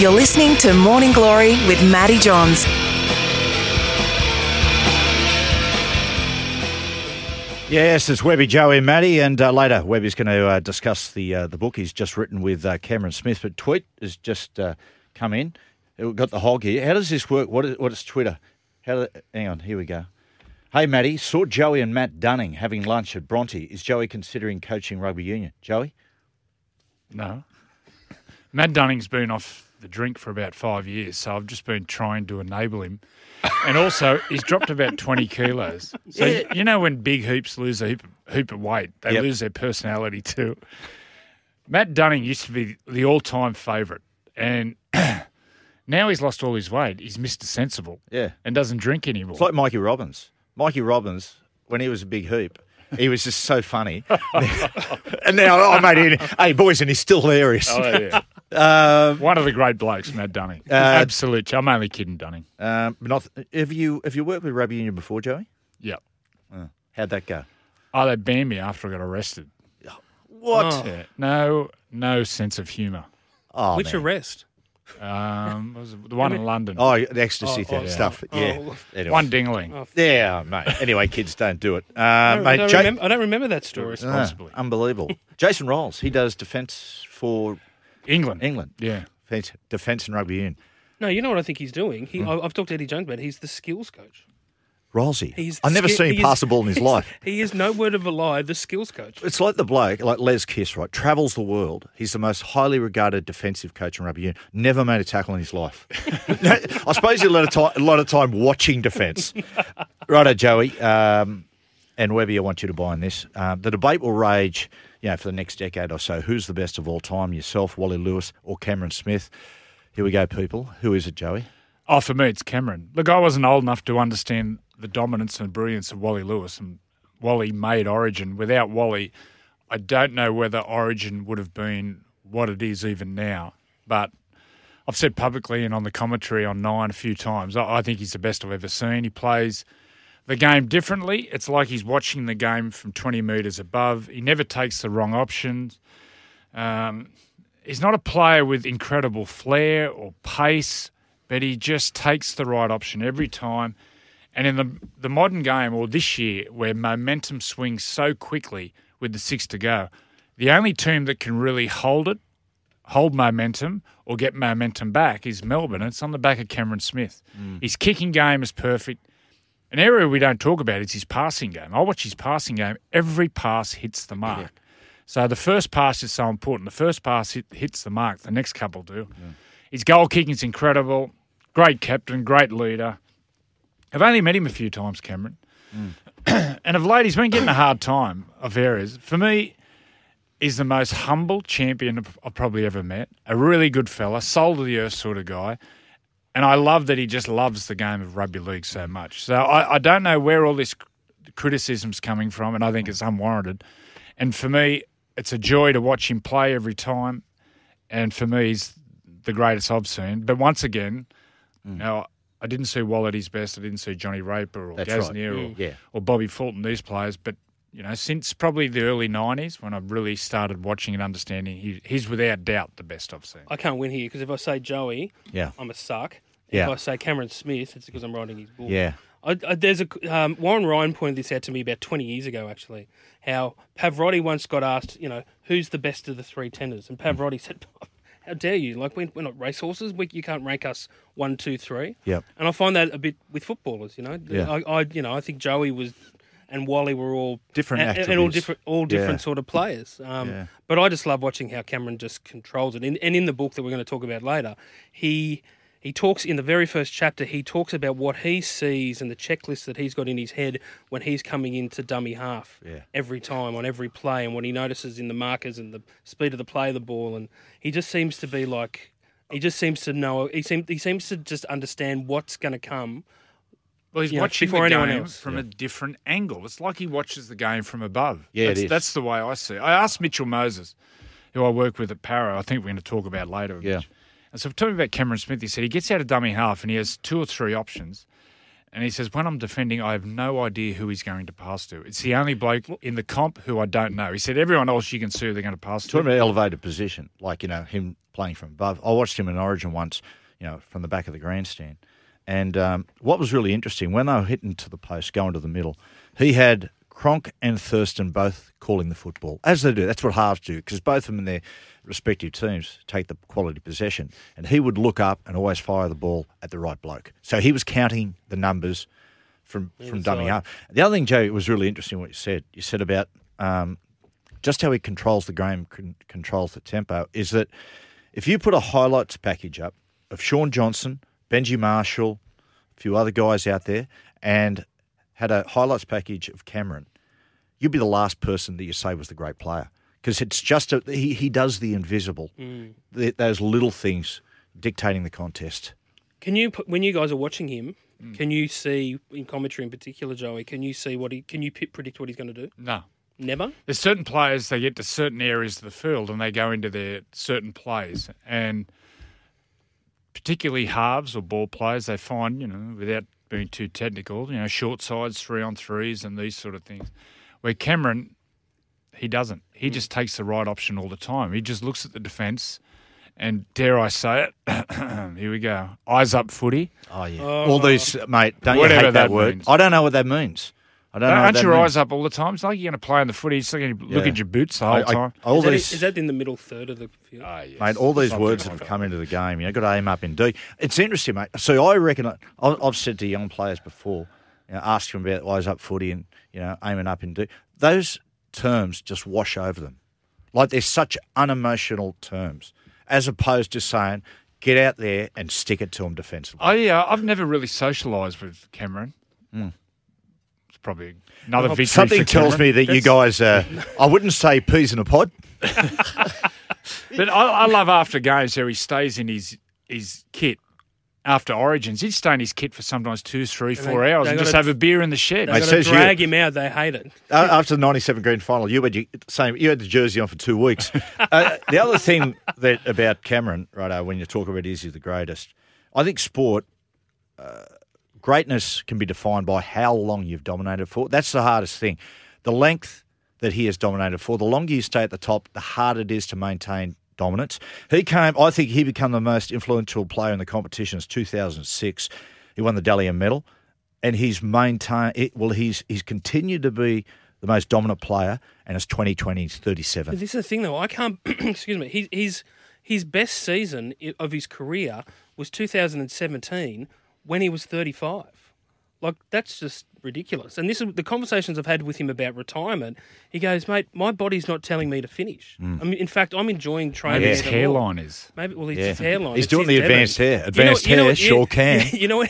You're listening to Morning Glory with Matty Johns. Yes, it's Webby, Joey and Matty, and later Webby's going to discuss the book he's just written with Cameron Smith. But tweet has just come in. We've got the hog here. How does this work? What is Twitter? Hang on, here we go. Hey, Matty, saw Joey and Matt Dunning having lunch at Bronte. Is Joey considering coaching rugby union? Joey? No. Matt Dunning's been off the drink for about 5 years, so I've just been trying to enable him. And also, he's dropped about 20 kilos. So, you know when big heaps lose a heap of weight, they lose their personality too. Matt Dunning used to be the all-time favourite. And now he's lost all his weight. He's Mr. Sensible and doesn't drink anymore. It's like Mikey Robbins. Mikey Robbins, when he was a big hoop, he was just so funny. And now, hey, boys, and he's still hilarious. Oh, yeah. One of the great blokes, Matt Dunning. Absolutely. I'm only kidding, Dunning. Have you worked with rugby union before, Joey? Yep. How'd that go? Oh, they banned me after I got arrested. What? Yeah. No sense of humour. Oh, Which arrest? Was the one in London. Oh, the ecstasy stuff. Yeah. Anyway. One dingling. Yeah, mate. Anyway, kids, don't do it. I don't remember that story. Responsibly. Unbelievable. Jason Rolls, he does defence for England. Yeah. Defence and rugby union. No, you know what I think he's doing? I've talked to Eddie Jones about it. He's the skills coach. Rollsy. I've never seen him pass the ball in his life. He is, no word of a lie, the skills coach. It's like the bloke, like Les Kiss, right? Travels the world. He's the most highly regarded defensive coach in rugby union. Never made a tackle in his life. I suppose he had a lot of time watching defence. Righto, Joey. And Webby, I want you to buy in this. The debate will rage, for the next decade or so. Who's the best of all time? Yourself, Wally Lewis, or Cameron Smith? Here we go, people. Who is it, Joey? Oh, for me, it's Cameron. Look, I wasn't old enough to understand the dominance and brilliance of Wally Lewis, and Wally made Origin. Without Wally, I don't know whether Origin would have been what it is even now. But I've said publicly and on the commentary on Nine a few times, I think he's the best I've ever seen. He plays the game differently. It's like he's watching the game from 20 metres above. He never takes the wrong options. He's not a player with incredible flair or pace, but he just takes the right option every time. And in the modern game, or this year, where momentum swings so quickly with the 6 to go, the only team that can really hold momentum or get momentum back is Melbourne. And it's on the back of Cameron Smith. His kicking game is perfect. An area we don't talk about is his passing game. I watch his passing game. Every pass hits the mark. Yeah. So the first pass is so important. The first pass hits the mark. The next couple do. Yeah. His goal kicking is incredible. Great captain, great leader. I've only met him a few times, Cameron. And of late, he's been getting a hard time of areas. For me, he's the most humble champion I've probably ever met. A really good fella, soul to the earth sort of guy. And I love that he just loves the game of rugby league so much. So I don't know where all this criticism's coming from, and I think it's unwarranted. And for me, it's a joy to watch him play every time. And for me, he's the greatest I've seen. But once again, I didn't see Wall at his best. I didn't see Johnny Raper or Gasnier or Bobby Fulton, these players. But, since probably the early 90s when I really started watching and understanding, he's without doubt the best I've seen. I can't win here because if I say Joey, I'm a suck. If I say Cameron Smith, it's because I'm writing his book. Yeah. There's Warren Ryan pointed this out to me about 20 years ago, actually, how Pavarotti once got asked, who's the best of the three tenors? And Pavarotti said, how dare you? Like, we're not racehorses. You can't rank us 1, 2, 3. Yep. And I find that a bit with footballers, Yeah. I think Joey was and Wally were all different and all different sort of players. But I just love watching how Cameron just controls it. And in the book that we're going to talk about later, he talks in the very first chapter. He talks about what he sees and the checklist that he's got in his head when he's coming into dummy half every time on every play, and what he notices in the markers and the speed of the play of the ball. And he just seems to be like, he just seems to know. He seems to just understand what's going to come. Well, he's watching the game from a different angle. It's like he watches the game from above. Yeah, that's the way I see it. I asked Mitchell Moses, who I work with at Para. I think we're going to talk about later. Yeah. And so talking about Cameron Smith, he said he gets out of dummy half and he has 2 or 3 options. And he says, when I'm defending, I have no idea who he's going to pass to. It's the only bloke in the comp who I don't know. He said, everyone else you can see who they're going to pass to. Talking about elevated position, like, him playing from above. I watched him in Origin once, from the back of the grandstand. And what was really interesting, when they were hitting to the post, going to the middle, he had Cronk and Thurston both calling the football, as they do. That's what halves do, because both of them in their respective teams take the quality possession. And he would look up and always fire the ball at the right bloke. So he was counting the numbers from dumbing up. The other thing, Joe, was really interesting what you said. You said about just how he controls the game, controls the tempo, is that if you put a highlights package up of Sean Johnson, Benji Marshall, a few other guys out there, and had a highlights package of Cameron, you'd be the last person that you say was the great player. Because it's just he does the invisible, those little things dictating the contest. Can you, when you guys are watching him, can you see in commentary in particular, Joey? Can you see can you predict what he's going to do? No, never. There's certain players, they get to certain areas of the field and they go into their certain plays, and particularly halves or ball players, they find without being too technical, short sides, 3-on-3s, and these sort of things. Where Cameron, he doesn't. He just takes the right option all the time. He just looks at the defence and, dare I say it, here we go, eyes up footy. Oh, yeah. All these, mate, don't you Whatever hate that word? means. I don't know what that means. I don't know. Aren't what your that eyes means. up all the time? It's like you're going to play in the footy. It's like you look at your boots the whole time. Is that in the middle third of the field? Yes. Mate, all these words that have come into the game, got to aim up in D. It's interesting, mate. So I reckon, I've said to young players before, ask them about eyes up footy and, aiming up in D. Those terms just wash over them. Like they're such unemotional terms, as opposed to saying, get out there and stick it to them defensively. I've never really socialised with Cameron. It's probably another victory Something for tells Cameron. me that you guys, I wouldn't say peas in a pod. But I love after games how he stays in his kit. After Origins, he'd stay in his kit for sometimes 2, 3, 4 hours and just have a beer in the shed. They've got to drag him out. They hate it. After the 97 grand final, you had the jersey on for 2 weeks. The other thing about Cameron, right, when you talk about is he the greatest, I think sport, greatness can be defined by how long you've dominated for. That's the hardest thing. The length that he has dominated for, the longer you stay at the top, the harder it is to maintain dominance. I think he became the most influential player in the competition in 2006. He won the Dalian medal, and he's continued to be the most dominant player, and it's 2020, he's 37. This is the thing, though. I can't. Excuse me. His best season of his career was 2017 when he was 35. Like, that's just ridiculous. And this is the conversations I've had with him about retirement. He goes, mate, my body's not telling me to finish. I mean, in fact, I'm enjoying training. Maybe his hairline is. Maybe, well, his hairline. He's doing the advanced hair. Advanced hair sure can. You know what?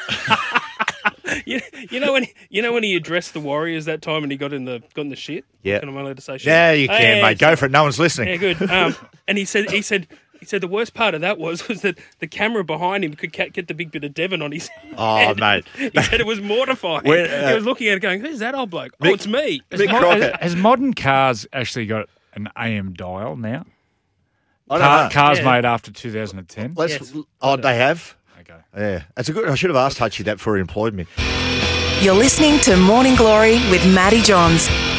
You know when he addressed the Warriors that time and he got in the shit? Yeah. Am I allowed to say shit? Yeah, you can, mate. Go for it. No one's listening. Yeah, good. And he said the worst part of that was that the camera behind him could get the big bit of Devon on his head. Oh, mate. He said it was mortifying. He was looking at it going, who's that old bloke? It's me. Has modern cars actually got an AM dial now? I don't know. Cars made after 2010? They have? Okay. Yeah. That's a good. I should have asked Hutchie that before he employed me. You're listening to Morning Glory with Matty Johns.